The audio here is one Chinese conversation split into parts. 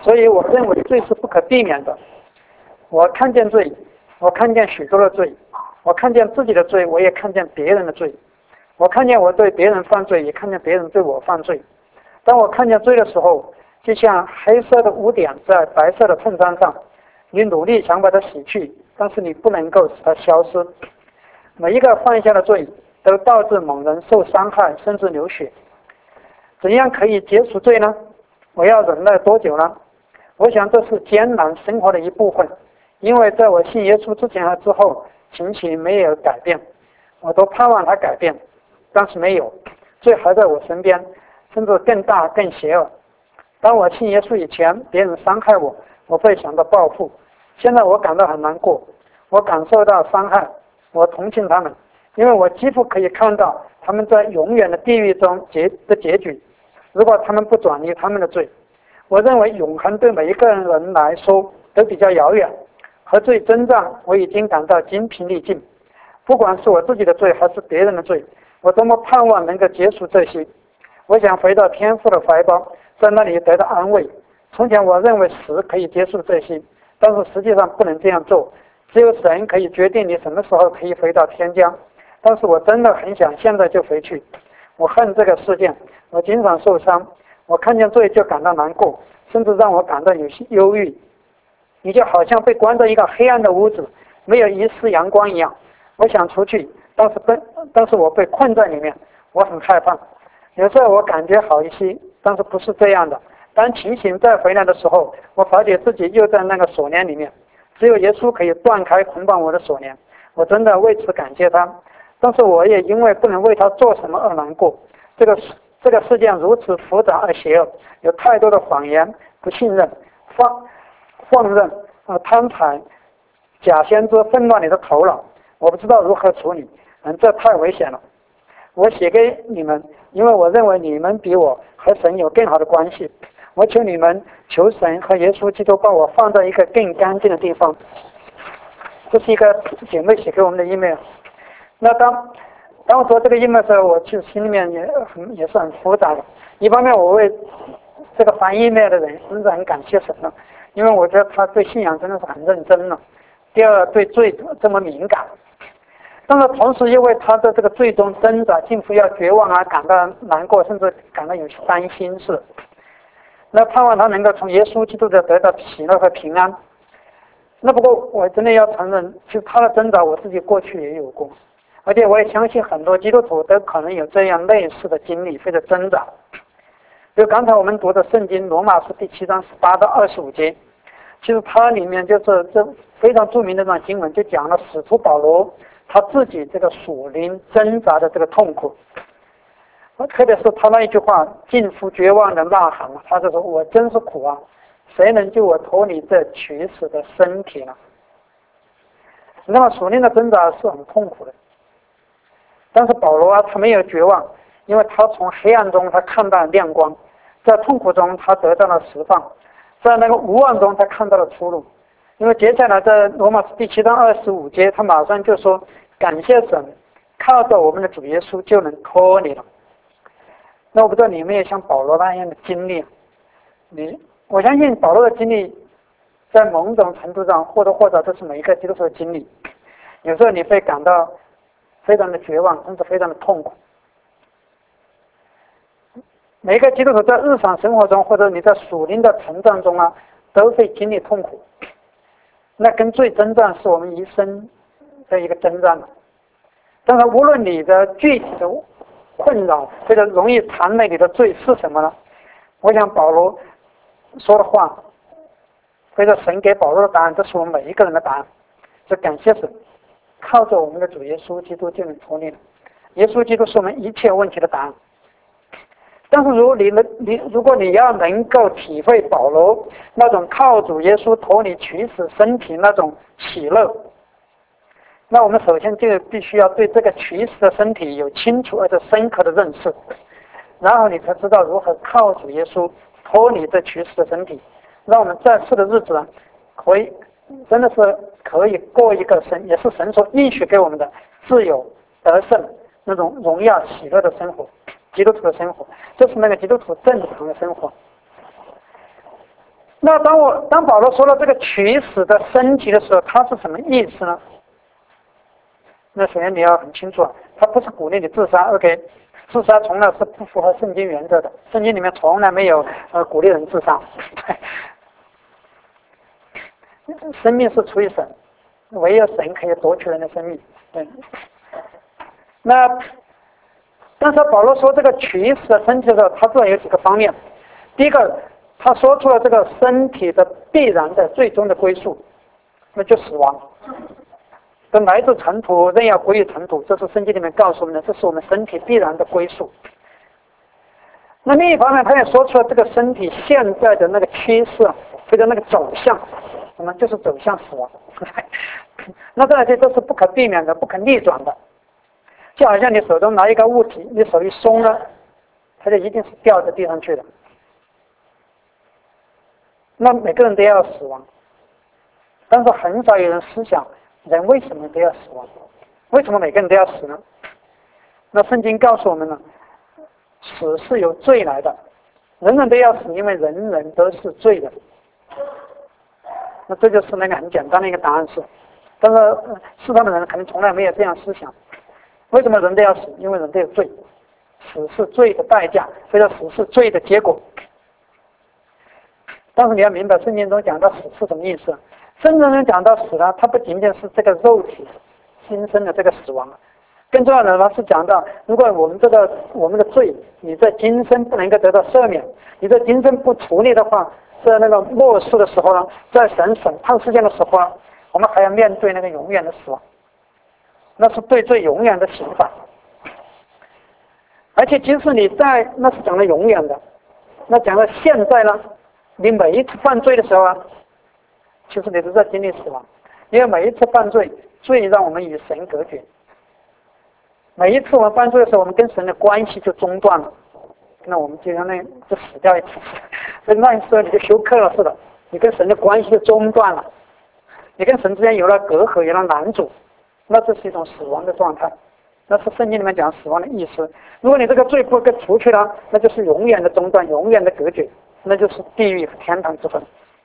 所以我认为罪是不可避免的。我看见罪，我看见许多的罪，我看见自己的罪，我也看见别人的罪。我看见我对别人犯罪，也看见别人对我犯罪。当我看见罪的时候，就像黑色的污点在白色的衬衫上，你努力想把它洗去，但是你不能够使它消失。每一个犯下的罪都导致某人受伤害，甚至流血。怎样可以解除罪呢？我要忍耐多久呢？我想这是艰难生活的一部分，因为在我信耶稣之前和之后，情形没有改变，我都盼望它改变，但是没有，罪还在我身边，甚至更大更邪恶。当我信耶稣以前，别人伤害我，我会想到报复。现在我感到很难过，我感受到伤害，我同情他们，因为我几乎可以看到他们在永远的地狱中的结局。如果他们不转移他们的罪，我认为永恒对每一个人来说都比较遥远。和罪征战，我已经感到精疲力尽。不管是我自己的罪还是别人的罪，我多么盼望能够结束这些。我想回到天父的怀抱，在那里得到安慰。从前我认为死可以结束这些，但是实际上不能这样做，只有神可以决定你什么时候可以回到天家。但是我真的很想现在就回去。我恨这个事件，我经常受伤，我看见罪就感到难过，甚至让我感到有些忧郁。你就好像被关在一个黑暗的屋子，没有一丝阳光一样。我想出去，但是我被困在里面，我很害怕。有时候我感觉好一些，但是不是这样的。当情形再回来的时候，我发觉自己又在那个锁链里面。只有耶稣可以断开捆绑我的锁链，我真的为此感谢他。但是我也因为不能为他做什么而难过。这个事件如此复杂而邪恶，有太多的谎言、不信任、放任、贪财、假先知混乱你的头脑，我不知道如何处理。这太危险了。我写给你们，因为我认为你们比我和神有更好的关系。我求你们，求神和耶稣基督把我放在一个更干净的地方。这是一个姐妹写给我们的 email。那当我做这个 email 的时候，我其实心里面也是很复杂的。一方面，我为这个翻 email 的人真的很感谢神了，因为我觉得他对信仰真的是很认真了。第二，对罪这么敏感。但是同时，因为他的这个最终挣扎，近乎要绝望啊，感到难过，甚至感到有些担心是。那盼望他能够从耶稣基督的得到喜乐和平安。那不过我真的要承认，就他的挣扎，我自己过去也有过，而且我也相信很多基督徒都可能有这样类似的经历或者挣扎。就刚才我们读的圣经罗马书第7章18到25节，其实它里面就是这非常著名的这段经文，就讲了使徒保罗他自己这个属灵挣扎的这个痛苦。特别是他那一句话近乎绝望的呐喊，他就说我真是苦啊，谁能救我脱离这取死的身体呢？那么属灵的挣扎是很痛苦的，但是保罗啊，他没有绝望，因为他从黑暗中他看到了亮光，在痛苦中他得到了释放，在那个无望中他看到了出路。因为接下来在罗马书第7章25节，他马上就说感谢神，靠着我们的主耶稣就能脱离了。那我不知道你有没有像保罗那样的经历。我相信保罗的经历在某种程度上或多或少都是每一个基督徒的经历。有时候你会感到非常的绝望，甚至非常的痛苦。每一个基督徒在日常生活中，或者你在属灵的成长中啊，都会经历痛苦。那跟罪征战是我们一生的一个征战。但是无论你的具体的困扰或者容易缠累你的罪是什么呢？我想保罗说的话，或者神给保罗的答案，这是我们每一个人的答案。就感谢神，靠着我们的主耶稣基督就能脱离了。耶稣基督是我们一切问题的答案。但是如果你要能够体会保罗那种靠主耶稣脱离取死身体那种喜乐，那我们首先就必须要对这个取死的身体有清楚而且深刻的认识，然后你才知道如何靠主耶稣脱离这取死的身体，让我们在世的日子可以真的是可以过一个也是神所应许给我们的自由得胜那种荣耀喜乐的生活，基督徒的生活，这是那个基督徒正常的生活。 那当保罗说了这个取死的身体的时候，他是什么意思呢？那首先你要很清楚，他不是鼓励你自杀。OK， 自杀从来是不符合圣经原则的，圣经里面从来没有鼓励人自杀。生命是出于神，唯有神可以夺取人的生命。对。那但是保罗说这个取死的身体的时候，他主要有几个方面。第一个，他说出了这个身体的必然的最终的归宿，那就死亡。跟来自尘土，人要归于尘土，这是圣经里面告诉我们的，这是我们身体必然的归宿。那另一方面，他也说出了这个身体现在的那个趋势，或者那个走向，什么就是走向死亡。那这些都是不可避免的、不可逆转的。就好像你手中拿一个物体，你手一松了，它就一定是掉在地上去的。那每个人都要死亡，但是很少有人思想人为什么都要死亡？为什么每个人都要死呢？那圣经告诉我们呢，死是由罪来的，人人都要死，因为人人都是罪的。那这就是那个很简单的一个答案是，但是世上的人可能从来没有这样思想。为什么人都要死？因为人都有罪，死是罪的代价，或者死是罪的结果。但是你要明白，圣经中讲到死是什么意思？真正能讲到死呢，它不仅仅是这个肉体今生的这个死亡，更重要的呢是讲到，如果我们的罪，你在今生不能够得到赦免，你在今生不处理的话，在那个末世的时候呢，在神审判世界的时候呢，我们还要面对那个永远的死亡。那是对罪永远的刑罚，而且即使你在，那是讲的永远的，那讲到现在呢，你每一次犯罪的时候啊，其实你都在经历死亡，因为每一次犯罪，罪让我们与神隔绝，每一次我们犯罪的时候，我们跟神的关系就中断了，那我们就相当于就死掉一次，所以那时候你就休克了似的，你跟神的关系就中断了，你跟神之间有了隔阂，有了拦阻。那这是一种死亡的状态，那是圣经里面讲死亡的意思。如果你这个罪不给除去了，那就是永远的中断，永远的隔绝，那就是地狱和天堂之分。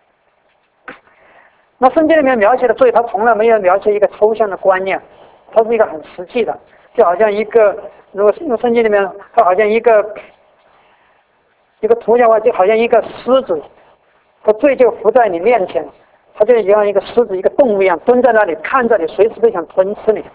那圣经里面描写的罪，它从来没有描写一个抽象的观念，它是一个很实际的，就好像一个，如果用圣经里面，它好像一个图像化，就好像一个狮子，它罪就伏在你面前。它就像一个狮子、一个动物一样蹲在那里看着你，随时都想吞吃你。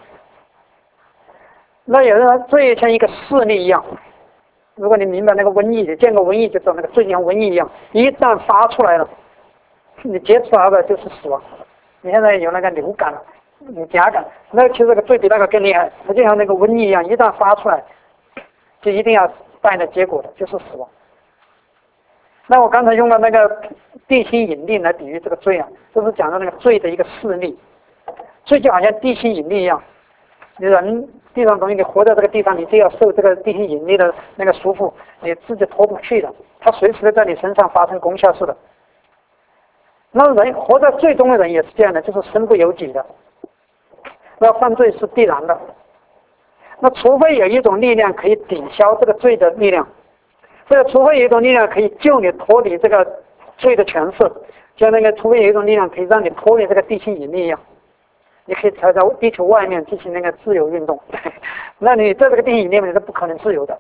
那有人罪像一个势力一样，如果你明白那个瘟疫，你见过瘟疫就知道那个罪像瘟疫一样，一旦发出来了，你接触到的就是死亡。你现在有那个流感、有甲感，那其实这个罪比那个更厉害，它就像那个瘟疫一样，一旦发出来，就一定要带来结果的，就是死亡。那我刚才用了那个地心引力来比喻这个罪啊，就是讲到那个罪的一个势力，罪就好像地心引力一样，你人地上东西，你活在这个地方，你就要受这个地心引力的那个束缚，你自己脱不去的，它随时都在你身上发生功效似的。那人活在罪中的人也是这样的，就是身不由己的，那犯罪是必然的。那除非有一种力量可以抵消这个罪的力量。或者除非有一种力量可以救你脱离这个罪的权势，就像那个除非有一种力量可以让你脱离这个地心引力一样，你可以才在地球外面进行那个自由运动，那你在这个地心引力里面是不可能自由的。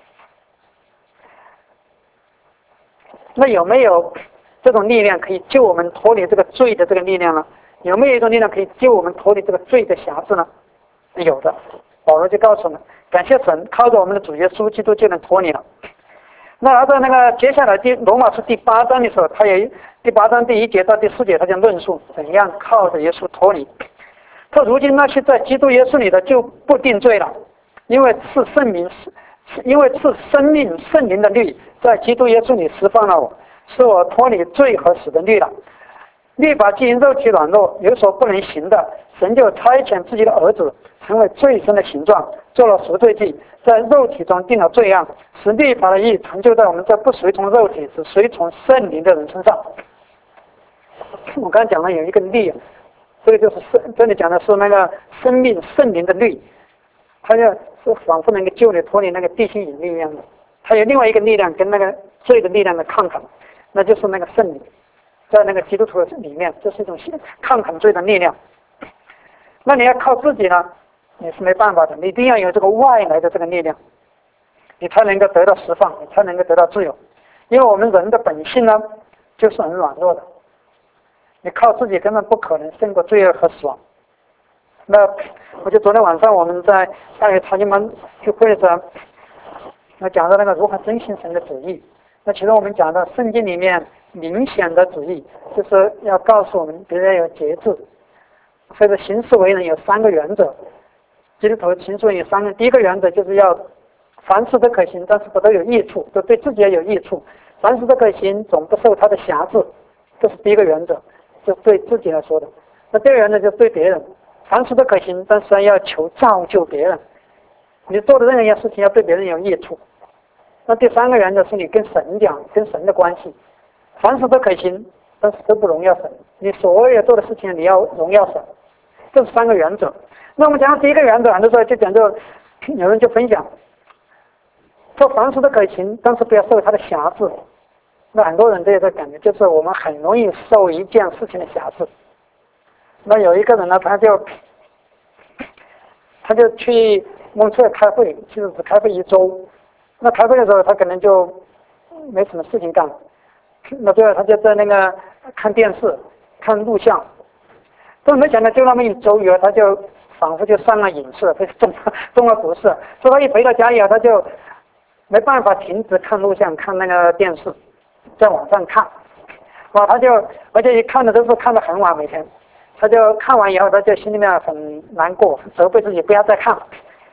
那有没有这种力量可以救我们脱离这个罪的这个力量呢？有没有一种力量可以救我们脱离这个罪的辖制呢？有的，保罗就告诉我们，感谢神，靠着我们的主耶稣基督就能脱离了。那而在那个接下来罗马书第8章的时候，他有第8章第1节到第4节，他就论述怎样靠着耶稣脱离。他如今那些在基督耶稣里的就不定罪了，因为赐生命圣灵的律在基督耶稣里释放了我，使我脱离罪和死的律了。律法既因肉体软弱有所不能行的，神就差遣自己的儿子成为罪身的形状，做了赎罪祭，在肉体中定了罪案，使律法的义成就在我们这不随从肉体只随从圣灵的人身上。我刚才讲了有一个律，这个就是这里讲的是那个生命圣灵的律，它就是仿佛能够救你脱离那个地心引力一样的。它有另外一个力量跟那个罪的力量的抗衡，那就是那个圣灵。 在那个基督徒里面，这是一种抗衡罪的力量。那你要靠自己呢，你是没办法的，你一定要有这个外来的这个力量，你才能够得到释放，你才能够得到自由。因为我们人的本性呢，就是很软弱的，你靠自己根本不可能胜过罪恶和死亡。那我就昨天晚上我们在大学查经班聚会的时候，我讲到那个如何遵行神的旨意。那其实我们讲到圣经里面明显的旨意，就是要告诉我们别人有节制。所以说行事为人有3个原则，基督徒行事为人有3个。第一个原则就是要凡事都可行，但是不都有益处，都对自己也有益处。凡事都可行，总不受他的辖制，这是第一个原则，这是对自己来说的。那第二个原则就是对别人，凡事都可行，但是要求造就别人，你做的任何一件事情要对别人有益处。那第3个原则是你跟神讲，跟神的关系，凡事都可行，但是都不荣耀神，你所有做的事情你要荣耀神，这是3个原则。那我们讲到第一个原则，很多时候就讲究，有人就分享，说凡事都可行，但是不要受他的辖制。那很多人都有这感觉，就是我们很容易受一件事情的辖制。那有一个人呢，他就去蒙特开会，其实只开会1周。那开会的时候，他可能就没什么事情干，那最后他就在那个看电视、看录像。但没想到，就那么1周以后，他就仿佛就上了瘾似的，他就中了毒似的。所以他一回到家以后，他就没办法停止看录像、看那个电视，在网上看。他就而且一看的都是看得很晚，每天。他就看完以后，他就心里面很难过，责备自己不要再看了。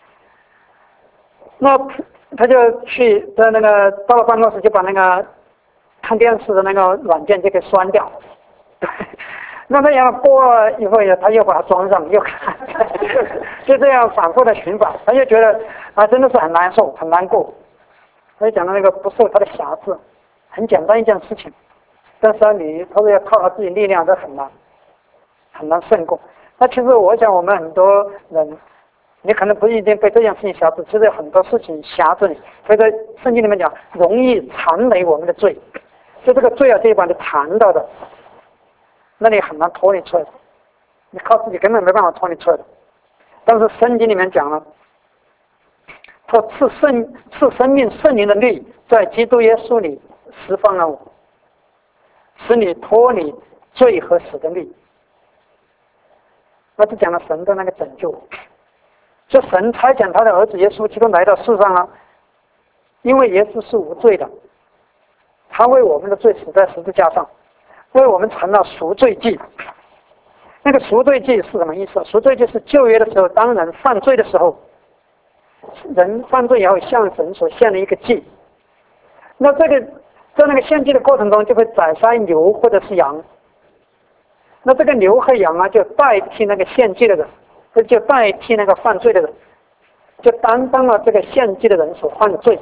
那他就去在那个到了办公室，就把那个看电视的那个软件就给删掉。那这样过了一会儿，他又把它装上，又看，就这样反复的循环。他就觉得真的是很难受，很难过。他就讲到那个不受他的辖制，很简单一件事情，但是他说要靠他自己力量，这很难胜过。那其实我想，我们很多人，你可能不一定被这件事情辖制，其实有很多事情辖制你。所以在圣经里面讲，容易缠累我们的罪，就这个罪就把你缠到的，那你很难脱离出来的，你靠自己根本没办法脱离出来的。但是圣经里面讲了，说赐生命圣灵的律，在基督耶稣里释放了我，使你脱离罪和死的律。那就讲了神的那个拯救，就神差遣他的儿子耶稣基督来到世上了，因为耶稣是无罪的，他为我们的罪死在十字架上，为我们成了赎罪祭。那个赎罪祭是什么意思？赎罪祭是旧约的时候，当人犯罪的时候，人犯罪以后向神所献的一个祭。那这个在那个献祭的过程中，就会宰杀牛或者是羊。那这个牛和羊就代替那个献祭的人，就代替那个犯罪的人，就担当了这个献祭的人所犯的罪。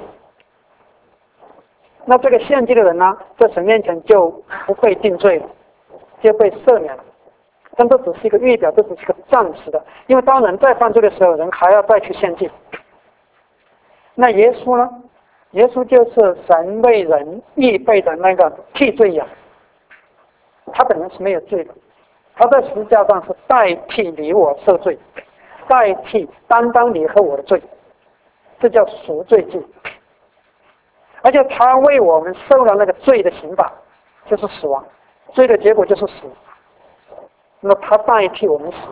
那这个献祭的人呢，在神面前就不被定罪了，就被赦免了。但这只是一个预表，这只是一个暂时的，因为当人再犯罪的时候，人还要再去献祭。那耶稣呢？耶稣就是神为人预备的那个替罪羊，他本人是没有罪的，他在十字架上是代替你我受罪，代替担当你和我的罪，这叫赎罪祭。而且他为我们受了那个罪的刑罚，就是死亡，罪的结果就是死。那他代替我们死。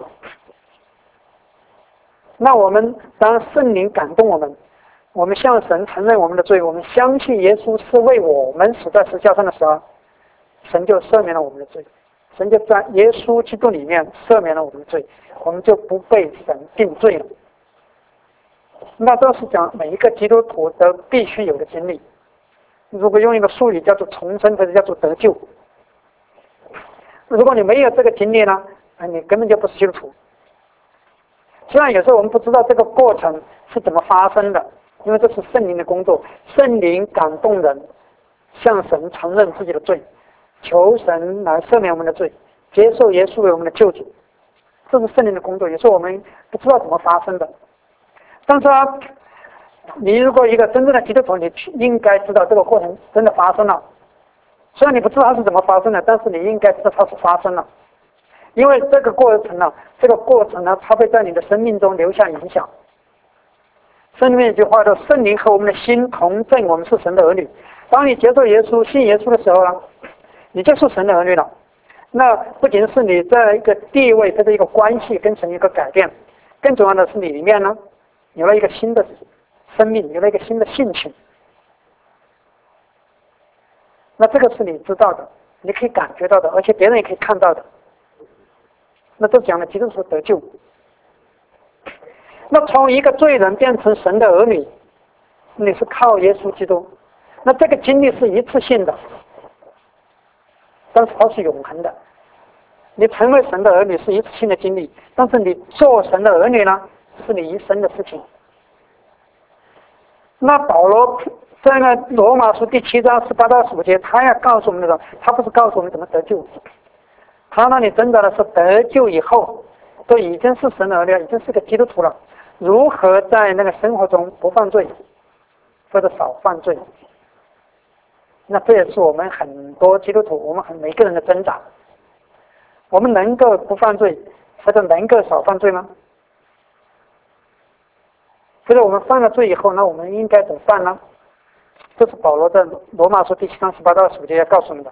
那我们当圣灵感动我们，我们向神承认我们的罪，我们相信耶稣是为我们死在十字架上的时候，神就赦免了我们的罪，神就在耶稣基督里面赦免了我们的罪，我们就不被神定罪了。那这是讲每一个基督徒都必须有的经历。如果用一个术语叫做重生，或者叫做得救。如果你没有这个经历呢，你根本就不是基督徒。虽然有时候我们不知道这个过程是怎么发生的，因为这是圣灵的工作，圣灵感动人向神承认自己的罪，求神来赦免我们的罪，接受耶稣为我们的救主，这是圣灵的工作。有时候我们不知道怎么发生的，但是你如果一个真正的基督徒，你应该知道这个过程真的发生了， 虽然你不知道它是怎么发生的，但是你应该知道它是发生了，因为这个过程呢，它会在你的生命中留下影响。圣经里面一句话说：“圣灵和我们的心同证，我们是神的儿女。”当你接受耶稣、信耶稣的时候呢，你就是神的儿女了。那不仅是你在一个地位或者一个关系跟神一个改变，更重要的是你里面呢有了一个新的生命，有了一个新的性情。那这个是你知道的，你可以感觉到的，而且别人也可以看到的。那这讲了基督徒得救。那从一个罪人变成神的儿女，你是靠耶稣基督。那这个经历是一次性的，但是它是永恒的。你成为神的儿女是一次性的经历，但是你做神的儿女呢，是你一生的事情。那保罗在那罗马书第7章18到15节，他要告诉我们他不是告诉我们怎么得救，他那里真的是得救以后都已经是神的儿女，已经是个基督徒了，如何在那个生活中不犯罪或者少犯罪。那这也是我们很多基督徒，我们每个人的挣扎。我们能够不犯罪或者能够少犯罪吗？或者我们犯了罪以后，那我们应该怎么办呢？这是保罗在罗马书第7章18到15节要告诉我们的。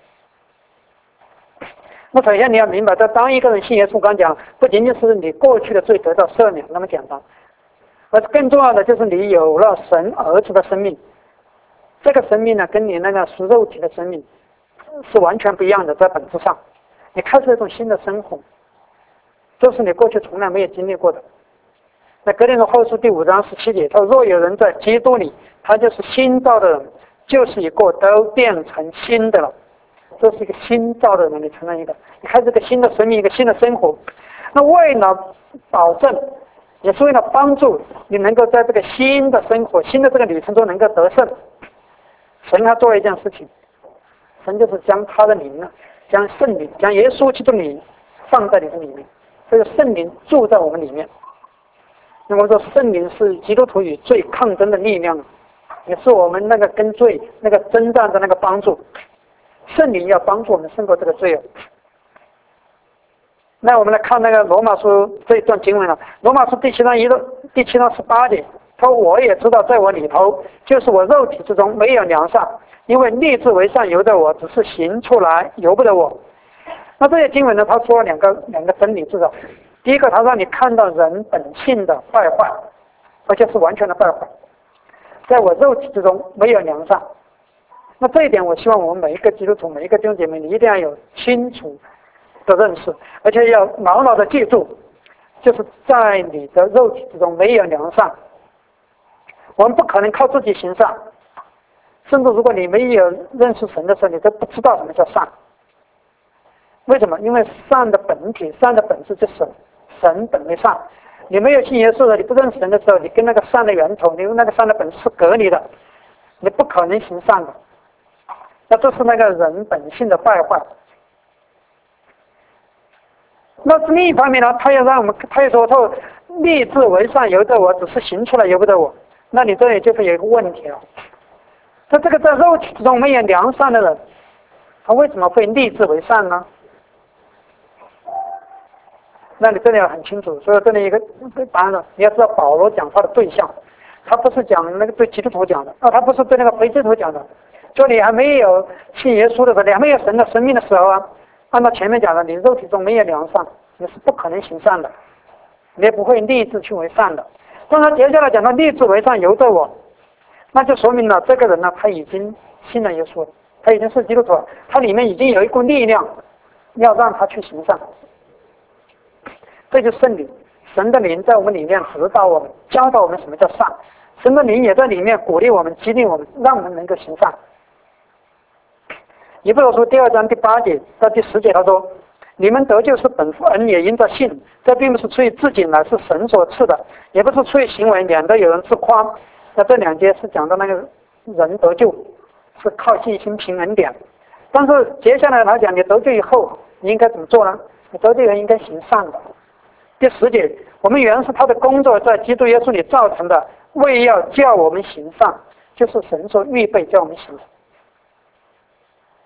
那首先你要明白，当一个人信耶稣，刚讲不仅仅是你过去的罪得到赦免那么简单，而更重要的就是你有了神儿子的生命。这个生命呢，跟你那个属肉体的生命是完全不一样的，在本质上，你开始一种新的生活，这是你过去从来没有经历过的。那哥林多后书第5章17节，他说：“若有人在基督里，他就是新造的人，就是一个都变成新的了。”这是一个新造的人，你成了一个，你开始一个新的生命，一个新的生活。那为了保证，也是为了帮助你能够在这个新的生活、新的这个旅程中能够得胜，神他做了一件事情，神就是将他的灵呢，将圣灵，将耶稣基督的灵放在你的里面，这个圣灵住在我们里面。那么说，圣灵是基督徒与罪抗争的力量，也是我们那个跟罪那个征战的那个帮助。圣灵要帮助我们胜过这个罪恶。那我们来看那个罗马书这一段经文了。罗马书第7章18节，他说：“我也知道，在我里头，就是我肉体之中没有良善，因为立志为善由得我，只是行出来由不得我。”那这些经文呢，他说了两个真理，至少第一个，他让你看到人本性的败坏，而且是完全的败坏，在我肉体之中没有良善。那这一点，我希望我们每一个基督徒、每一个弟兄姐妹，你一定要有清楚的认识，而且要牢牢的记住，就是在你的肉体之中没有良善。我们不可能靠自己行善，甚至如果你没有认识神的时候，你都不知道什么叫善。为什么？因为善的本体、善的本质就是神本为善。你没有信耶稣的，你不认识神的时候，你跟那个善的源头，你用那个善的本质是隔离的，你不可能行善的。那这是那个人本性的败坏。那另一方面呢，他也说他立志为善由得我，只是行出来由不得我。那你这里就是有一个问题了。他这个在肉体之中没有良善的人，他为什么会立志为善呢？那你这里要很清楚，所以这里一个答案了，你要知道保罗讲话的对象，他不是讲那个对基督徒讲的，他不是对那个非基督徒讲的。就你还没有信耶稣的时候，你还没有神的生命的时候啊，按照前面讲的，你肉体中没有良善，你是不可能行善的，你也不会立志去为善的。当然接下来讲到立志为善由得我，那就说明了这个人呢，他已经信了耶稣了，他已经是基督徒了，他里面已经有一股力量要让他去行善。这就是圣灵，神的灵在我们里面指导我们，教导我们什么叫善。神的灵也在里面鼓励我们、激励我们，让我们能够行善。以弗所书第2章第8节到第10节，他说：“你们得救是本乎恩，也因着信。这并不是出于自己，乃是神所赐的；也不是出于行为，免得有人自夸。”那这2节是讲到那个人得救是靠信心凭恩典。但是接下来他讲，你得救以后，你应该怎么做呢？你得救人应该行善的。第10节，我们原是他的工作，在基督耶稣里造成的，为要叫我们行善，就是神所预备叫我们行善。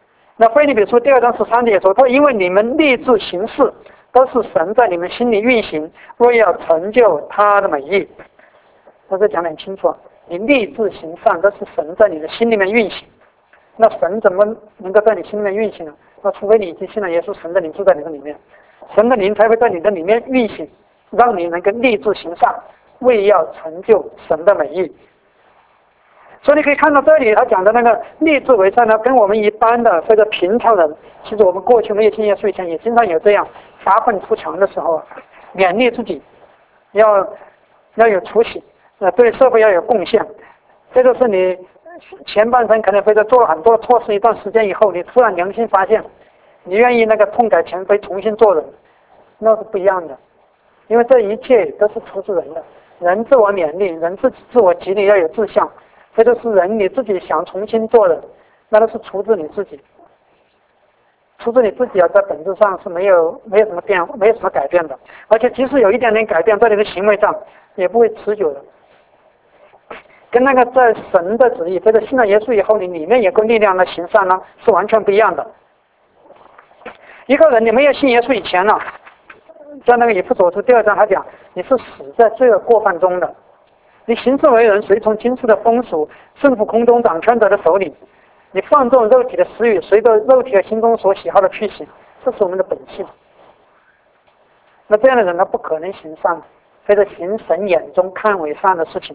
那腓立比书2章13节说，他因为你们立志行事，都是神在你们心里运行，为要成就他的美意。他这讲得很清楚，你立志行善，都是神在你的心里面运行。那神怎么能够在你心里面运行呢？那除非你已经信了耶稣，神的灵住在你的里面，神的灵才会在你的里面运行，让你能够立志行善，为要成就神的美意。所以你可以看到这里他讲的那个立志为善呢，跟我们一般的或者平常人，其实我们过去没有信耶稣以前也经常有这样发愤图强的时候，勉励自己要有出息，对社会要有贡献。这就是你前半生可能或者做了很多错事，一段时间以后，你突然良心发现，你愿意那个痛改前非，重新做人，那是不一样的。因为这一切都是出自人的，人自我勉励，人自我激励，要有志向。这就是人你自己想重新做人，那都是出自你自己，出自你自己啊，在本质上是没有什么变，没有什么改变的。而且即使有一点点改变，在你的行为上也不会持久的。跟那个在神的旨意，或者信了耶稣以后，你里面有个力量来行善呢，是完全不一样的。一个人你没有信耶稣以前呢，在那个以弗所书2章他讲，你是死在罪恶过犯中的。你行事为人随从今世的风俗，顺服空中掌权者的手里，你放纵肉体的私欲，随着肉体的心中所喜好的去行，这是我们的本性。那这样的人他不可能行善，或者行神眼中看为善的事情。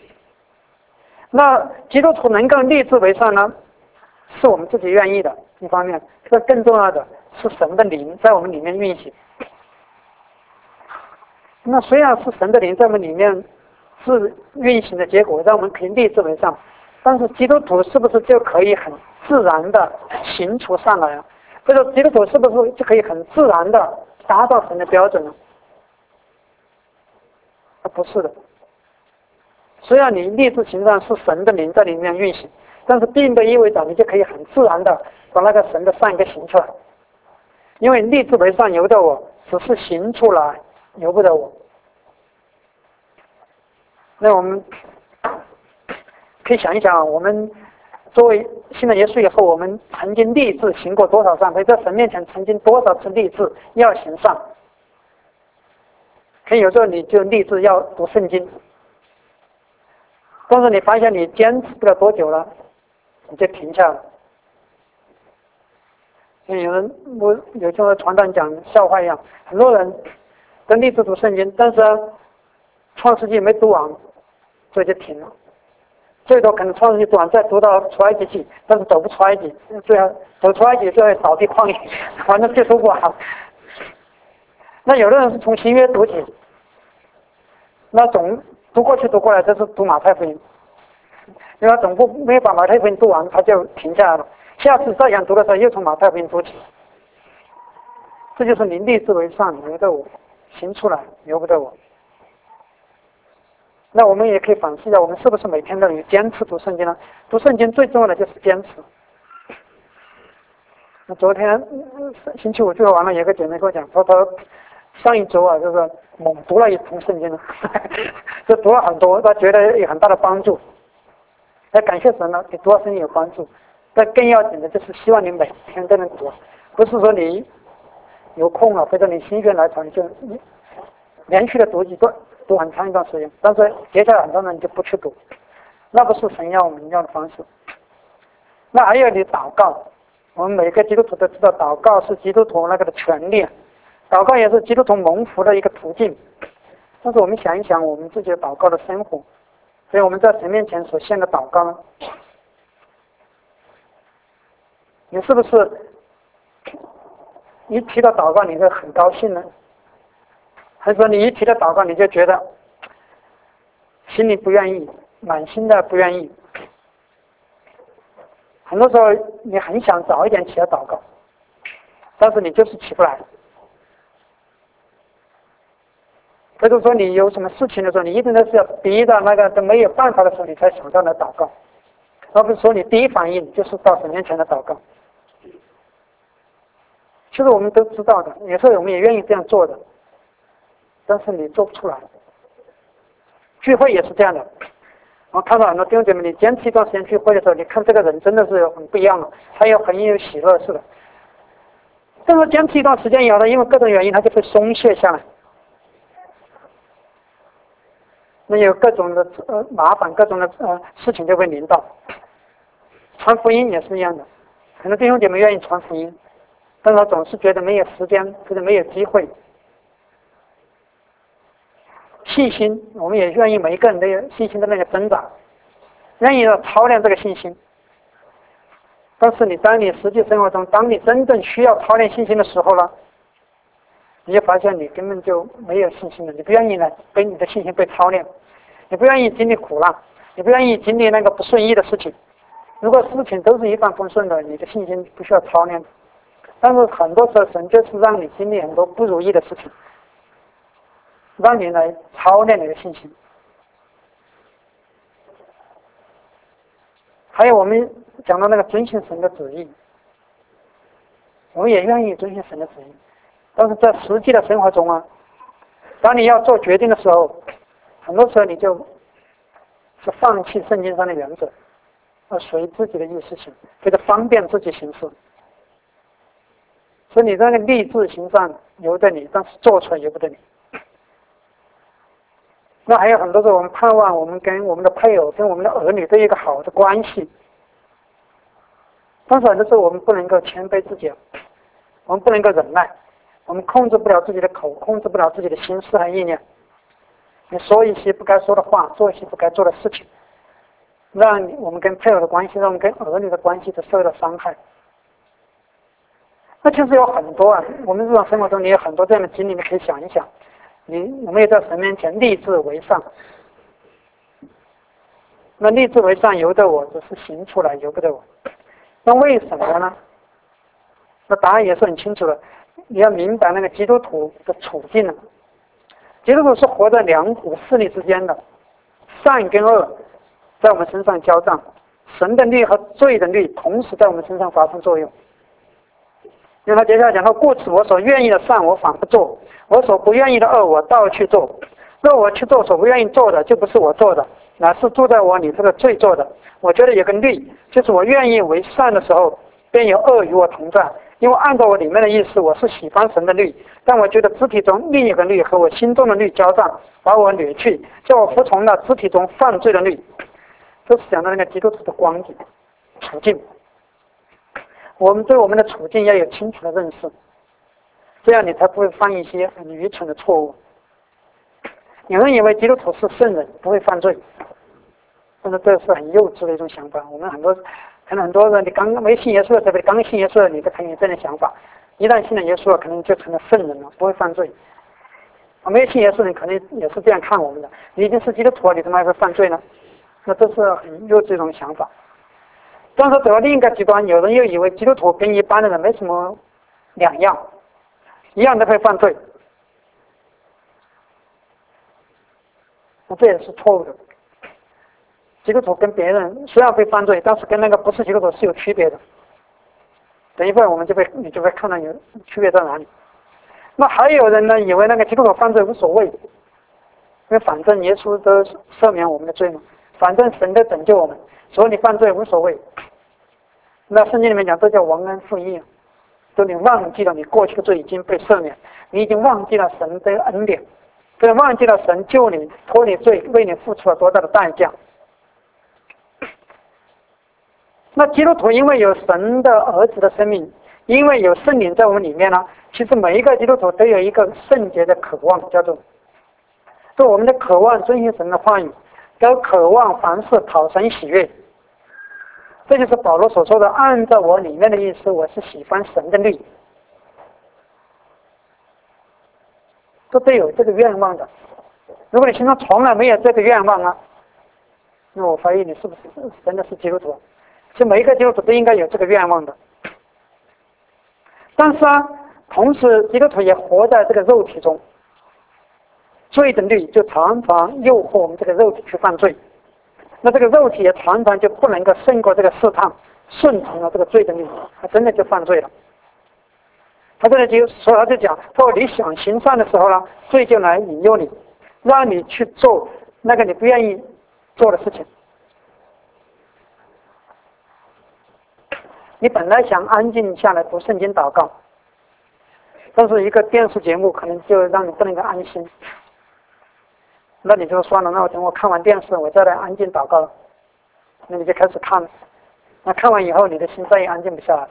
那基督徒能够立志为善呢，是我们自己愿意的一方面，这更重要的是神的灵在我们里面运行。那虽然是神的灵在我们里面是运行的结果，让我们可以立志为善，但是基督徒是不是就可以很自然的行出善来啊？或者基督徒是不是就可以很自然的达到神的标准呢？不是的。虽然你立志行善是神的灵在里面运行，但是并不意味着你就可以很自然的把那个神的善给行出来，因为立志为善由得我，只是行出来由不得我。那我们可以想一想，我们作为信了耶稣以后，我们曾经立志行过多少善，或者在神面前曾经多少次立志要行善。可以有时候你就立志要读圣经，但是你发现你坚持不了多久了，你就停下了。有这种传单讲笑话一样，很多人都立志读圣经，但是创世纪没读完，所以就停了。最多可能创世纪读完，再读到出埃及记，但是走不出埃及，最后走出埃及就会倒地旷野，反正就读不完。那有的人是从新约读起，那总读过去读过来，这是读马太福音，因为他总不没有把马太福音读完，他就停下来了。下次再想读的时候，又从马太福音读起。这就是你立志为善，由得我；行出来，由不得我。那我们也可以反思一下，我们是不是每天都有坚持读圣经呢？读圣经最重要的就是坚持。那昨天星期五最后完了，有个姐妹跟我讲，说她上一周啊，就是猛读了一通圣经了，就读了很多，她觉得有很大的帮助。那感谢神呢，给读圣经有帮助。但更要紧的就是希望你每天都能读，不是说你有空啊，或者你心血来潮你就连续的读很长一段时间，但是接下来很多人就不去读，那不是神要我们要的方式。那还有你祷告，我们每个基督徒都知道，祷告是基督徒那个的权利，祷告也是基督徒蒙福的一个途径。但是我们想一想我们自己的祷告的生活，所以我们在神面前所献的祷告呢，你是不是一提到祷告你就很高兴呢？还是说你一提到祷告你就觉得心里不愿意，满心的不愿意？很多时候你很想早一点起来祷告，但是你就是起不来。或者说你有什么事情的时候，你一定都是要逼到那个都没有办法的时候，你才想到来祷告，而不是说你第一反应就是到神面前的祷告。其实我们都知道的，有时候我们也愿意这样做的，但是你做不出来。聚会也是这样的， 我看到很多弟兄姐妹，你坚持一段时间聚会的时候，你看这个人真的是很不一样了，他有很有喜乐似的。但是坚持一段时间以后呢，因为各种原因，他就会松懈下来。那有各种的麻烦，各种的事情就会临到。传福音也是一样的，很多弟兄姐妹愿意传福音，但是他总是觉得没有时间或者没有机会。信心，我们也愿意每一个人的信心的那个增长，愿意要操练这个信心。但是当你实际生活中，当你真正需要操练信心的时候呢，你就发现你根本就没有信心了，你不愿意呢被你的信心被操练，你不愿意经历苦难，你不愿意经历那个不顺意的事情。如果事情都是一帆风顺的，你的信心不需要操练。但是很多时候神就是让你经历很多不如意的事情，让你来操练你的信心。还有我们讲到那个遵行神的旨意，我们也愿意遵行神的旨意，但是在实际的生活中啊，当你要做决定的时候，很多时候你就是放弃圣经上的原则，而随自己的意识行，为了方便自己行事。所以你在那个立志行善由得你，但是做出来由不得你。那还有很多时候，我们盼望我们跟我们的配偶、跟我们的儿女都有一个好的关系，但是很多时候我们不能够谦卑自己，我们不能够忍耐，我们控制不了自己的口，控制不了自己的心思和意念。你说一些不该说的话，做一些不该做的事情，让我们跟配偶的关系，让我们跟儿女的关系都受到伤害。那其实有很多啊，我们日常生活中你有很多这样的经历，你可以想一想。我们也在神面前立志为善，那立志为善由得我，只是行出来由不得我。那为什么呢？那答案也是很清楚的，你要明白那个基督徒的处境了。基督徒是活在两股势力之间的，善跟恶在我们身上交战，神的律和罪的律同时在我们身上发生作用。因为他接下来讲到，故此我所愿意的善我反不做，我所不愿意的恶我倒去做。若我去做所不愿意做的，就不是我做的，乃是住在我里这个罪做的。我觉得有个律，就是我愿意为善的时候，便有恶与我同在。因为按照我里面的意思，我是喜欢神的律，但我觉得肢体中另一个律和我心中的律交战，把我掠去，叫我服从了肢体中犯罪的律。这是讲到那个基督徒的光景处境。我们对我们的处境要有清楚的认识，这样你才不会犯一些很愚蠢的错误。有人以为基督徒是圣人，不会犯罪，但是这是很幼稚的一种想法。我们可能很多人，你刚没信耶稣的，特别刚信耶稣的，你都可能有这样的想法。一旦信了耶稣了，可能就成了圣人了，不会犯罪。没有信耶稣的人可能也是这样看我们的。你已经是基督徒了，你怎么还会犯罪呢？那这是很幼稚的一种想法。但是走到另一个极端，有人又以为基督徒跟一般的人没什么两样，一样都会犯罪，那这也是错误的。基督徒跟别人虽然会犯罪，但是跟那个不是基督徒是有区别的。等一会儿我们你就会看到有区别在哪里。那还有人呢，以为那个基督徒犯罪无所谓，因为反正耶稣都赦免我们的罪嘛，反正神都拯救我们，所以你犯罪无所谓。那圣经里面讲，这叫忘恩负义，就你忘记了你过去的罪已经被赦免，你已经忘记了神的恩典，对，忘记了神救你脱你罪，为你付出了多大的代价。那基督徒因为有神的儿子的生命，因为有圣灵在我们里面呢，其实每一个基督徒都有一个圣洁的渴望，叫做我们的渴望遵行神的话语，都渴望凡事讨神喜悦。这就是保罗所说的，按照我里面的意思，我是喜欢神的律，都有这个愿望的。如果你心中从来没有这个愿望啊，那我怀疑你是不是真的是基督徒。其实每一个基督徒都应该有这个愿望的。但是啊，同时基督徒也活在这个肉体中，罪的律就常常诱惑我们这个肉体去犯罪，那这个肉体也常常就不能够胜过这个试探，顺从了这个罪的律，他真的就犯罪了。他这里就所以他就讲，他说你想行善的时候呢，罪就来引诱你，让你去做那个你不愿意做的事情， 你本来想安静下来读圣经祷告，但是一个电视节目可能就让你不能够安心，那你就算了，那我等我看完电视我再来安静祷告了。那你就开始看了，那看完以后你的心再也安静不下来。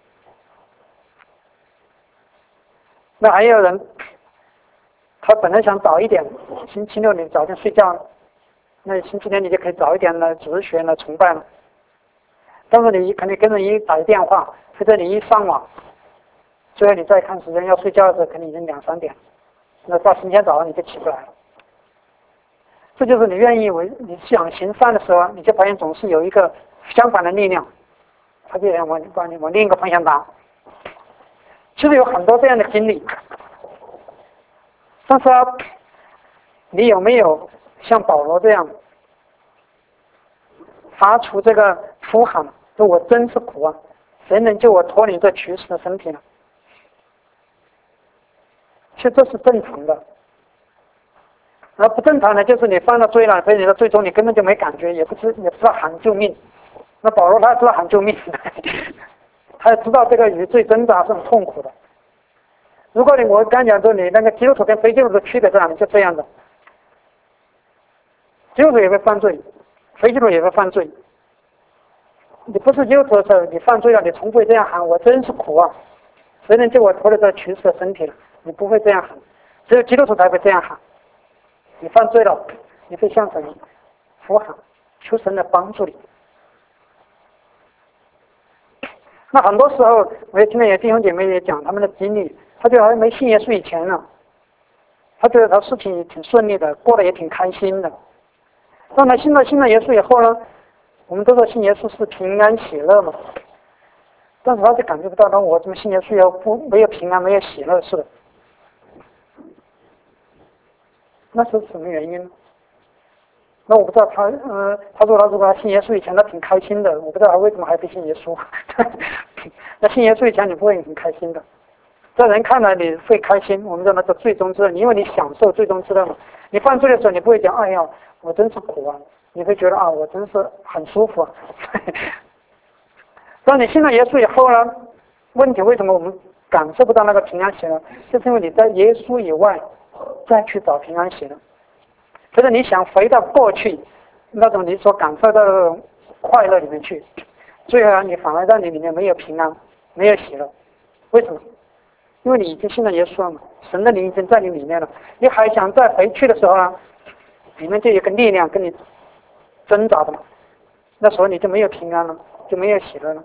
那还有人他本来想早一点，星期六你早点睡觉了，那星期天你就可以早一点来止学来崇拜了。但是你肯定跟人一打电话，或者你一上网，最后你再看时间要睡觉的时候，肯定已经2、3点，那到星期天早上你就起不来了。这就是你愿意你想行善的时候，你就发现总是有一个相反的力量，他就让把你往另一个方向打。其实有很多这样的经历，但是你有没有像保罗这样发出这个呼喊，说我真是苦啊，谁能救我脱离这取死的身体呢？其实这是正常的。而不正常的就是你犯了罪了，所以你的最终你根本就没感觉，也不知道喊救命。那保罗他知道喊救命，他也知道这个与罪挣扎是很痛苦的。如果我刚讲说你那个基督徒跟非基督徒的区别在哪里，就这样的。基督徒也会犯罪，非基督徒也会犯罪。你不是基督徒的时候，你犯罪了，你从不会这样喊我真是苦啊，谁能救我脱离这取死的身体了？你不会这样喊，只有基督徒才会这样喊。你犯罪了，你会向神呼喊，求神来帮助你。那很多时候，我也听到有弟兄姐妹也讲他们的经历，他就好像没信耶稣以前呢，他觉得他事情也挺顺利的，过得也挺开心的。当他信了耶稣以后呢，我们都说信耶稣是平安喜乐嘛，但是他就感觉不到，那我怎么信耶稣以后没有平安没有喜乐似的？那是什么原因呢？那我不知道他说他如果他信耶稣以前他挺开心的，我不知道他为什么还不信耶稣。那信耶稣以前你不会很开心的，在人看来你会开心，我们叫那个最终之乐，因为你享受最终之乐嘛。你犯罪的时候你不会讲哎呀我真是苦啊，你会觉得啊我真是很舒服啊。当你信了耶稣以后呢，问题为什么我们感受不到那个平安喜乐？就是因为你在耶稣以外再去找平安喜乐，可是你想回到过去那种你所感受到的那种快乐里面去，最后你反而在你里面没有平安没有喜乐。为什么？因为你已经信了耶稣了嘛，神的灵已经在你里面了，你还想再回去的时候呢，里面就有个力量跟你挣扎的嘛，那时候你就没有平安了，就没有喜乐了。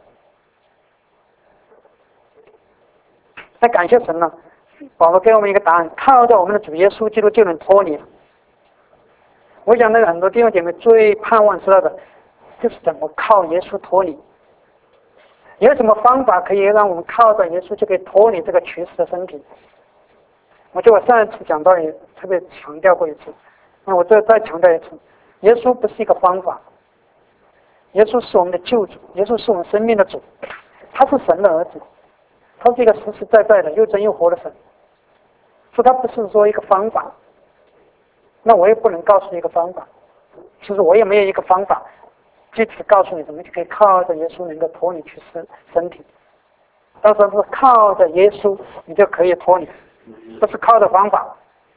那感谢神了，保罗给我们一个答案，靠着我们的主耶稣基督就能脱离。我想那个很多弟兄姐妹最盼望知道的就是怎么靠耶稣脱离，有什么方法可以让我们靠着耶稣就可以脱离这个取死的身体？我觉得我上一次讲到也特别强调过一次，那我再强调一次，耶稣不是一个方法，耶稣是我们的救主，耶稣是我们生命的主，他是神的儿子，他是一个实实在在的又真又活的神，所以他不是说一个方法。那我也不能告诉你一个方法，其实我也没有一个方法具体告诉你怎么就可以靠着耶稣能够脱离去身体，但是是靠着耶稣你就可以脱离，不是靠着方法。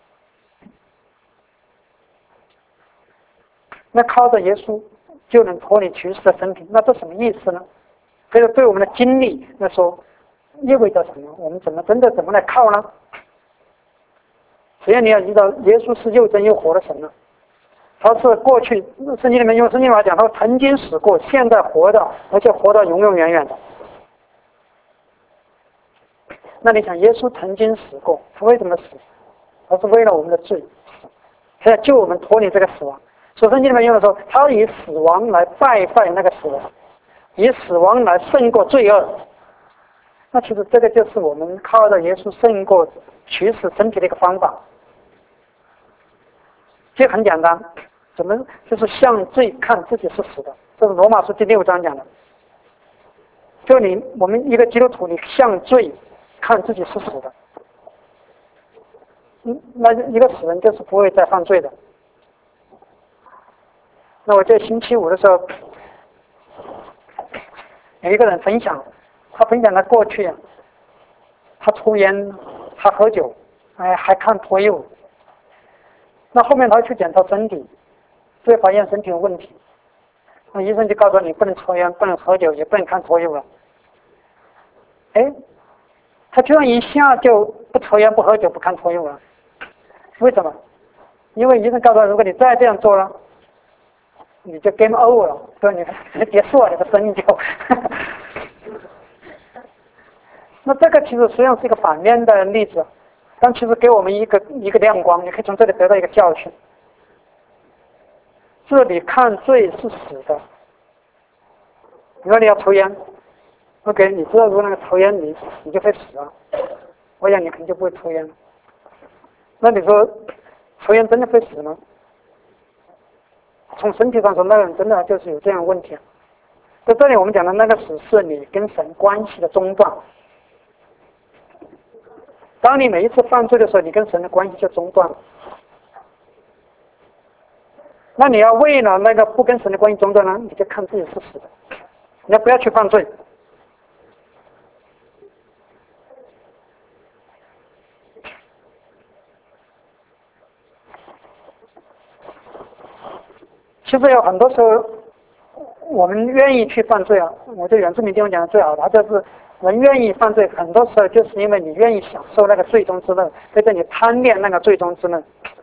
那靠着耶稣就能脱离取死的身体，那这什么意思呢？这个对我们的经历那时候意味着什么？我们怎么来靠呢？首先你要知道耶稣是又真又活的神了，他是过去圣经里面用圣经来讲，他曾经死过，现在活着，而且活到永永远远的。那你想耶稣曾经死过，他为什么死？他是为了我们的罪死，他要救我们脱离这个死亡。所以圣经里面用的时候，他以死亡来败坏那个死亡，以死亡来胜过罪恶。那其实这个就是我们靠着耶稣胜过取死身体的一个方法。这很简单，怎么就是向罪看自己是死的，这是罗马书第6章讲的。就我们一个基督徒，你向罪看自己是死的，那一个死人就是不会再犯罪的。那我在星期五的时候，有一个人分享， 他分享他过去啊，他抽烟，他喝酒，还看脱衣舞。那后面他去检查身体，最后发现身体有问题。那医生就告诉你不能抽烟，不能喝酒，也不能看脱衣舞了。他居然一下就不抽烟、不喝酒、不看脱衣舞了。为什么？因为医生告诉他，如果你再这样做了，你就 game over 了，说你结束了你的生命就。那这个其实实际上是一个反面的例子，但其实给我们一个亮光，你可以从这里得到一个教训。这里看罪是死的。你说你要抽烟 ，OK， 你知道如果那个抽烟你就会死啊，我想你肯定就不会抽烟了。那你说抽烟真的会死吗？从身体上说，那个人真的就是有这样的问题。在这里我们讲的那个死是你跟神关系的中断。当你每一次犯罪的时候，你跟神的关系就中断了。那你要为了那个不跟神的关系中断呢，你就看自己是死的，你要不要去犯罪？其实有很多时候，我们愿意去犯罪啊。我觉得原住民地方讲的最好的，就是人愿意犯罪，很多时候就是因为你愿意享受那个最终之乐，或者你贪恋那个最终之乐。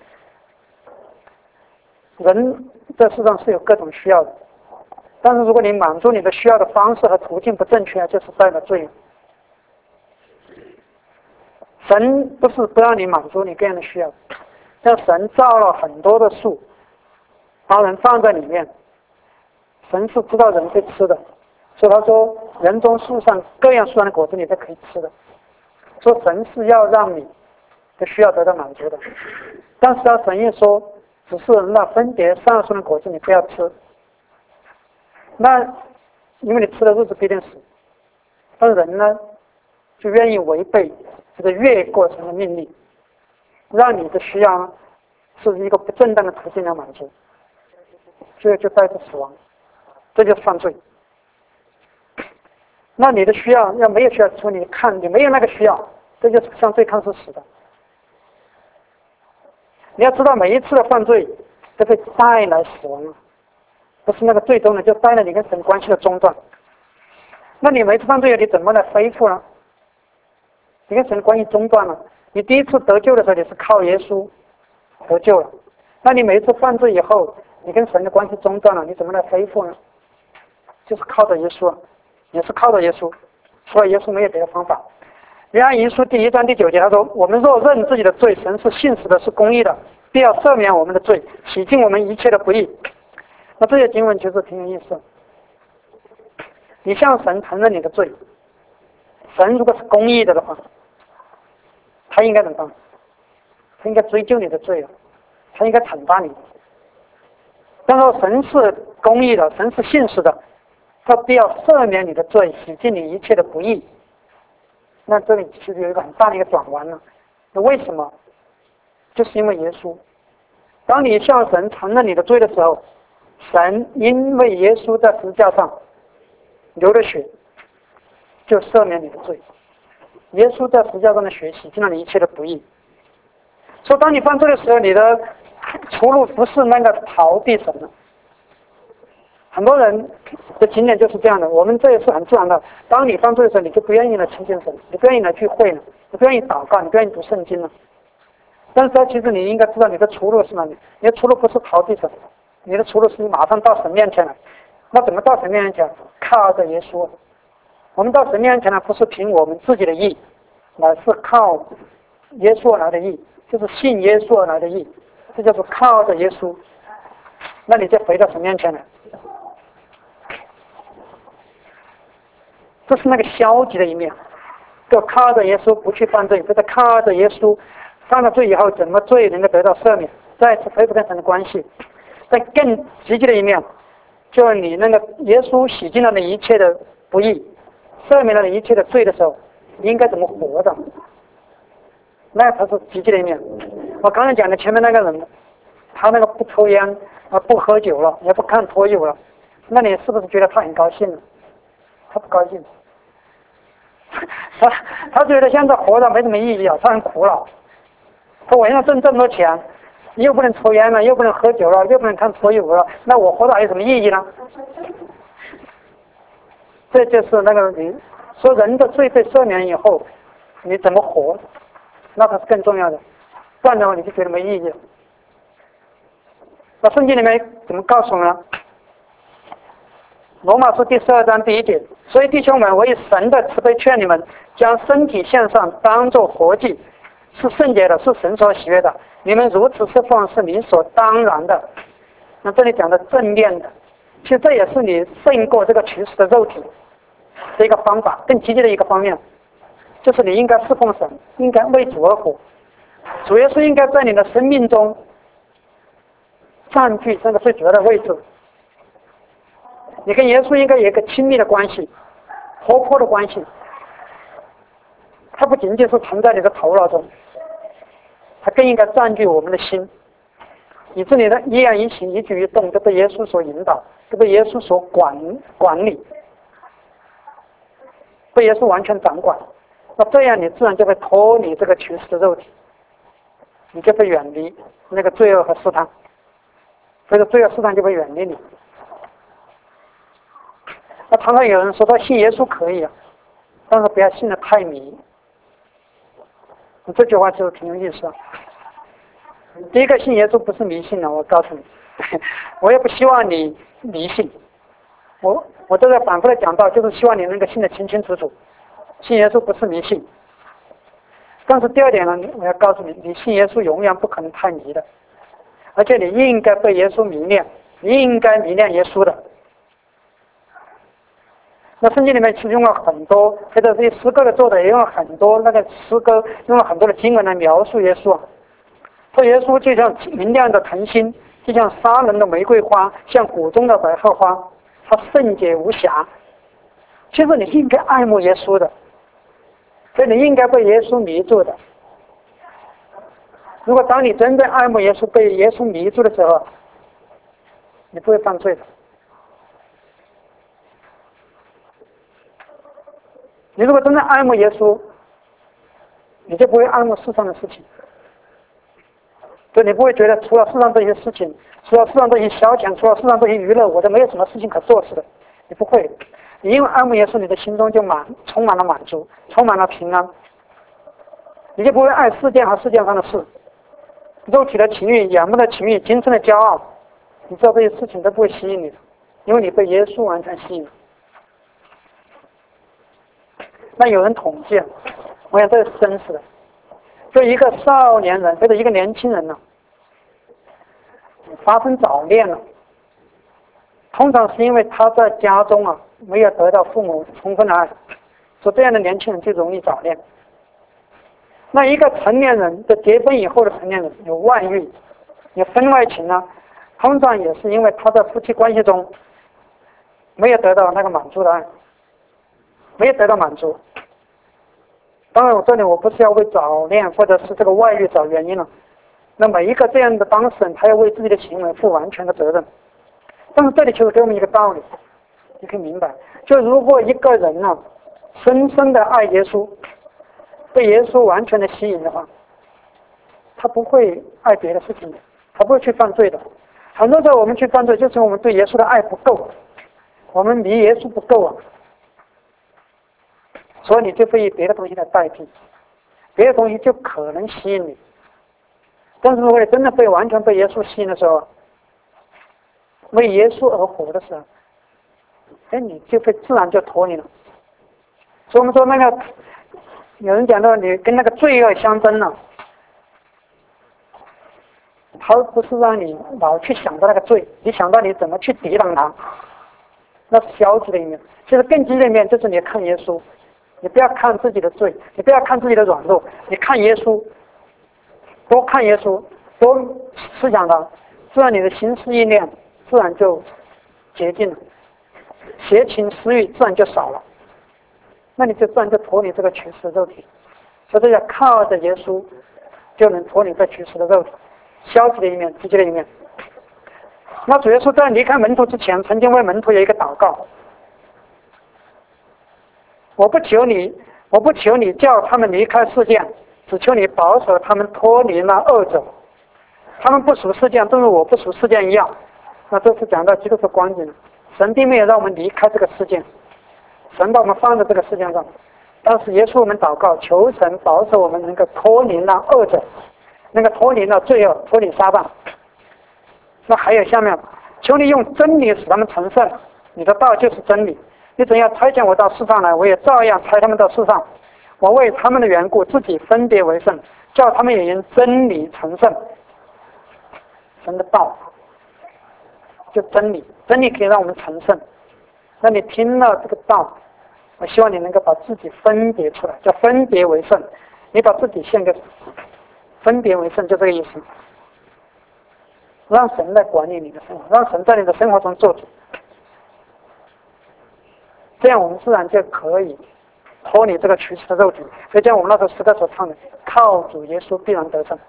人在世上是有各种需要的，但是如果你满足你的需要的方式和途径不正确，就是带了罪。神不是不让你满足你个人的需要，像神造了很多的树，把人放在里面，神是知道人会吃的，所以他说人中树上各样树上的果子你都可以吃的，说神是要让你的需要得到满足的。但是神也说只是那分别善恶树的果子你不要吃，那因为你吃的日子必定死。但人呢就愿意违背这个越过神的命令，让你的需要呢是一个不正当的途径来满足，这就带着死亡，这就是犯罪。那你的需要要没有需要，说你看你没有那个需要，这就是向罪看是死的。你要知道每一次的犯罪都会带来死亡，不是那个最终的就带来你跟神关系的中断。那你每一次犯罪你怎么来恢复呢？你跟神的关系中断了。你第一次得救的时候你是靠耶稣得救了，那你每一次犯罪以后你跟神的关系中断了，你怎么来恢复呢？就是靠着耶稣，也是靠着耶稣，所以耶稣没有别的方法。约翰一书第1章第9节他说，我们若认自己的罪，神是信实的，是公义的，必要赦免我们的罪，洗净我们一切的不义。那这些经文其实挺有意思，你向神承认你的罪，神如果是公义的话，他应该怎么办？他应该追究你的罪了，他应该惩罚你。但是神是公义的，神是信实的，他必要赦免你的罪，洗净你一切的不义。那这里其实有一个很大的一个转弯了。那为什么？就是因为耶稣。当你向神承认你的罪的时候，神因为耶稣在十字架上流的血，就赦免你的罪。耶稣在十字架上的血洗净了你一切的不义。所以当你犯罪的时候，你的出路不是那个逃避神了。很多人的经验就是这样的，我们这也是很自然的。当你犯罪的时候，你就不愿意来亲近神，你不愿意来聚会了，你不愿意祷告，你不愿意读圣经了。但是其实你应该知道你的出路是哪里，你的出路不是逃避神，你的出路是你马上到神面前来。那怎么到神面前？靠着耶稣。我们到神面前呢，不是凭我们自己的义，而是靠耶稣而来的义，就是信耶稣而来的义，这就是靠着耶稣。那你就回到神面前来。这是那个消极的一面，就靠着耶稣不去犯罪，或者靠着耶稣犯了罪以后，怎么罪能够得到赦免，再次恢复跟神的关系。在更积极的一面，就是你那个耶稣洗净了你一切的不义，赦免了你一切的罪的时候，你应该怎么活的？那才是积极的一面。我刚才讲的前面那个人，他那个不抽烟不喝酒了，也不看脱衣舞了，那你是不是觉得他很高兴呢？他不高兴。 他觉得现在活着没什么意义啊，他很苦恼。他我现在挣这么多钱，又不能抽烟了，又不能喝酒了，又不能看脱衣舞了，那我活着还有什么意义呢？这就是那个你说人的罪被赦免以后，你怎么活，那才是更重要的。不然的话，你就觉得没意义了。那圣经里面怎么告诉我们呢？罗马书第12章第1节，所以弟兄们，我以神的慈悲劝你们，将身体献上，当作活祭，是圣洁的，是神所喜悦的。你们如此侍奉，是理所当然的。那这里讲的正面的，其实这也是你胜过这个取死的肉体的一个方法，更积极的一个方面，就是你应该侍奉神，应该为主而活。主耶稣应该在你的生命中占据这个最主要的位置。你跟耶稣应该有一个亲密的关系，活泼的关系。它不仅仅是存在你的头脑中，它更应该占据我们的心，以致你的一言一行、一举一动都被耶稣所引导，都被耶稣所管理，被耶稣完全掌管。那这样你自然就会脱离这个取死的肉体，你就会远离那个罪恶和试探，所以说罪恶试探就会远离你。那常常有人说他信耶稣可以啊，但是不要信得太迷。这句话就挺有意思啊。第一个，信耶稣不是迷信的，我告诉你，我也不希望你迷信。我这个反复的讲到，就是希望你能够信得清清楚楚。信耶稣不是迷信。但是第二点呢，我要告诉你，你信耶稣永远不可能太迷的，而且你应该被耶稣迷恋，你应该迷恋耶稣的。那圣经里面其实用了很多，或者这些诗歌的作者也用了很多那个诗歌，用了很多的经文来描述耶稣啊。说耶稣就像明亮的晨星，就像杀人的玫瑰花，像谷中的百合花，他圣洁无瑕。其实你应该爱慕耶稣的，所以你应该被耶稣迷住的。如果当你真正爱慕耶稣、被耶稣迷住的时候，你不会犯罪的。你如果真正爱慕耶稣，你就不会爱慕世上的事情，就你不会觉得除了世上这些事情，除了世上这些消遣，除了世上这些娱乐，我就没有什么事情可做似的。你不会，你因为爱慕耶稣，你的心中就充满了满足，充满了平安，你就不会爱世界和世界上的事，肉体的情欲、眼目的情欲、今生的骄傲，你知道这些事情都不会吸引你的，因为你被耶稣完全吸引了。那有人统计，我想这是真实的，就一个少年人或者一个年轻人呢，发生早恋了，通常是因为他在家中啊没有得到父母充分的爱，所以这样的年轻人就容易早恋。那一个成年人的结婚以后的成年人有外遇、有婚外情呢，通常也是因为他在夫妻关系中没有得到那个满足的爱，没有得到满足。当然，我这里我不是要为早恋或者是这个外遇找原因了。那每一个这样的当事人，他要为自己的行为负完全的责任。但是这里就是给我们一个道理，你可以明白，就如果一个人呢，深深的爱耶稣，被耶稣完全的吸引的话，他不会爱别的事情的，他不会去犯罪的。很多时候我们去犯罪，就是我们对耶稣的爱不够，我们离耶稣不够啊。所以你就会以别的东西来代替，别的东西就可能吸引你。但是如果你真的完全被耶稣吸引的时候，为耶稣而活的时候，你就会自然就脱离了。所以我们说那个有人讲到你跟那个罪恶相争了，他不是让你老去想到那个罪，你想到你怎么去抵挡它，那是消极的一面。其实更积极的一面就是你看耶稣。你不要看自己的罪，你不要看自己的软弱，你看耶稣，多看耶稣，多思想他，自然你的心思意念自然就洁净了，邪情私欲自然就少了，那你就自然就脱离这个取死的肉体。所以这要靠着耶稣就能脱离这取死的肉体，消极的一面，积极的一面。那主耶稣在离开门徒之前，曾经为门徒有一个祷告。我不求你我不求你叫他们离开世界，只求你保守他们脱离那恶者。他们不属世界，正如我不属世界一样。那这是讲到基督徒光景了。神并没有让我们离开这个世界，神把我们放在这个世界上。但是耶稣我们祷告，求神保守我们能够脱离那恶者，能够脱离那罪恶，脱离撒旦。那还有下面，求你用真理使他们成圣，你的道就是真理。你怎样差遣我到世上来，我也照样差他们到世上。我为他们的缘故，自己分别为圣，叫他们也因真理成圣。神的道就真理，真理可以让我们成圣。那你听了这个道，我希望你能够把自己分别出来，叫分别为圣。你把自己献给神，分别为圣，就这个意思。让神来管理你的生活，让神在你的生活中做主，这样我们自然就可以脱离这个屈膝的肉体。所以像我们那首诗歌所唱的，靠主耶稣必然得胜，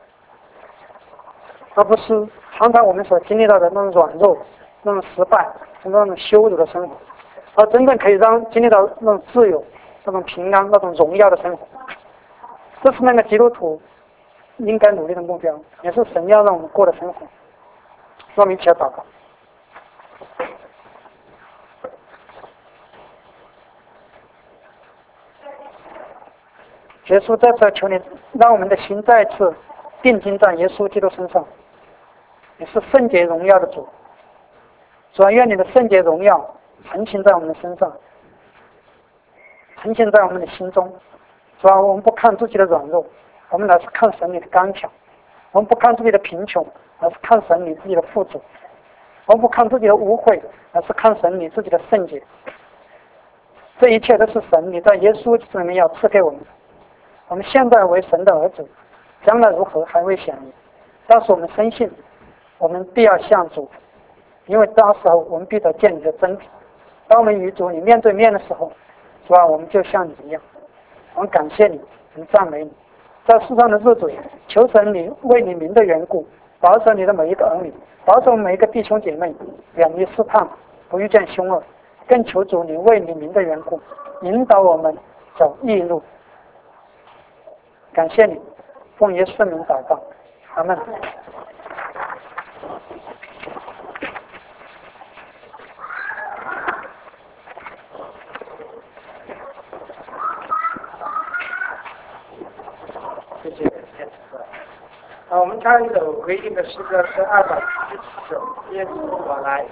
而不是常常我们所经历到的那种软弱、那种失败、那种羞辱的生活，而真正可以让经历到那种自由、那种平安、那种荣耀的生活。这是那个基督徒应该努力的目标，也是神要让我们过的生活。让我们一起来祷告。耶稣再次求你，让我们的心再次定睛在耶稣基督身上。你是圣洁荣耀的主，主啊，愿你的圣洁荣耀呈现在我们的身上，呈现在我们的心中。主啊，我们不看自己的软弱，我们乃是看神你的刚强；我们不看自己的贫穷，而是看神你自己的富足；我们不看自己的污秽，而是看神你自己的圣洁。这一切都是神你在耶稣基督里面要赐给我们的。我们现在为神的儿子，将来如何还未显明，但是我们深信，我们必要向主，因为到时候我们必得见你的真体。当我们与主你面对面的时候，主啊，我们就像你一样。我们感谢你，我们赞美你。在世上的日子，求神你为你名的缘故，保守你的每一个儿女，保守每一个弟兄姐妹，远离试探，不遇见凶恶。更求主你为你名的缘故，引导我们走义路。感谢你，奉耶稣的名祷告，阿们。谢谢。我们唱一首回应的诗歌是279，耶稣我来。